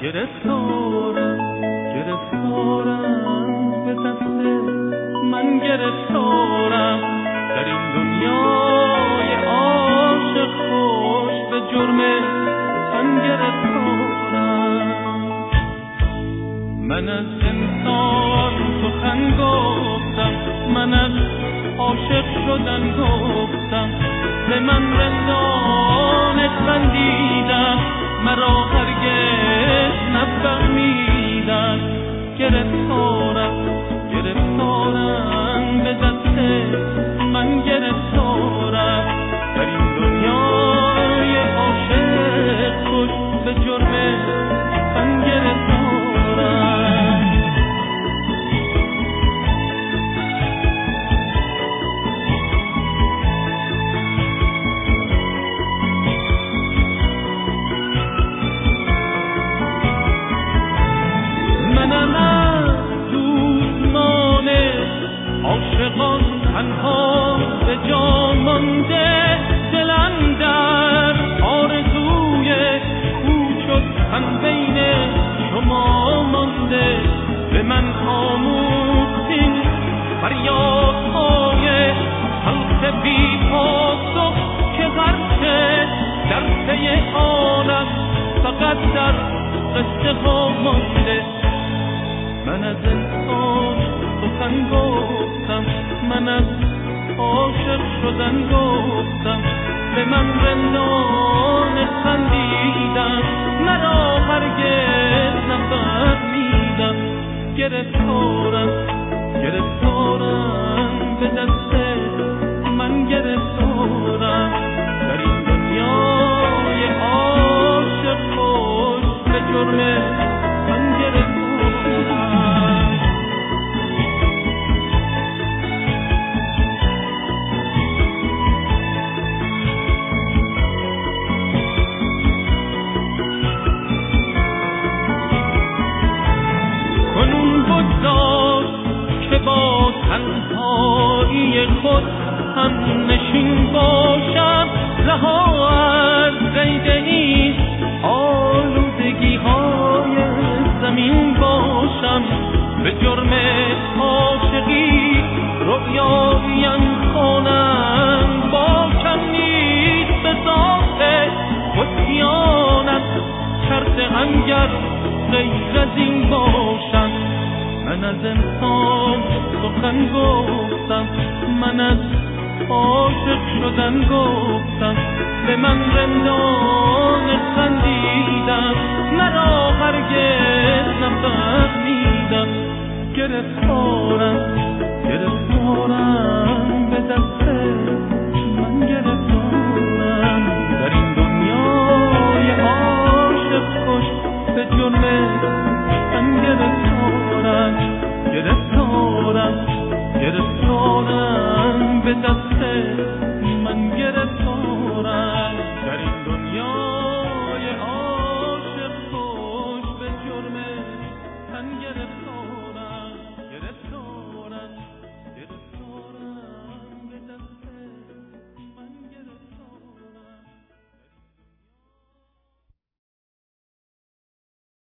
گرفتارم به دست من گرفتارم در این دنیای عاشق خوش به جرم من گرفتارم من از انسان سخن گفتم من از عاشق شدن گفتم به من رندان خندیدم مرا هرگز نفهمیدن گرفتارم به دست من گرفتارم در این دنیای عاشق خوش به جرم من گرفتارم عاشقان تنها به جان مانده دلم در آرزوی او شد هم بین شما مانده به من آموختین فریادهای خلق بی پاسخ که هرچه در پی آن است فقط در قصه ها مانده من از انسان سخن گفتم من از عاشق شدن گفتم به من رندان خندیدم مرا هرگز نفهمیدم گرفتارم به دست من گرفتارم در این دنیای عاشق خوش به جرم من گرفتارم با تنهایی خود هم نشین باشم رها از قید این آلودگی های زمین باشم به جرم عاشقی رؤیایم خوانم با کم نیست به ذات خودیانت کرده انگر غیر از این باشم من از انسان سخن گفتم من از عاشق شدن گفتم به من رندان خندیدم مرا هرگز نفهمیدم گرفتارم به دست من گرفتارم در این دنیای عاشق خوش به جرم من گرفتارم به دست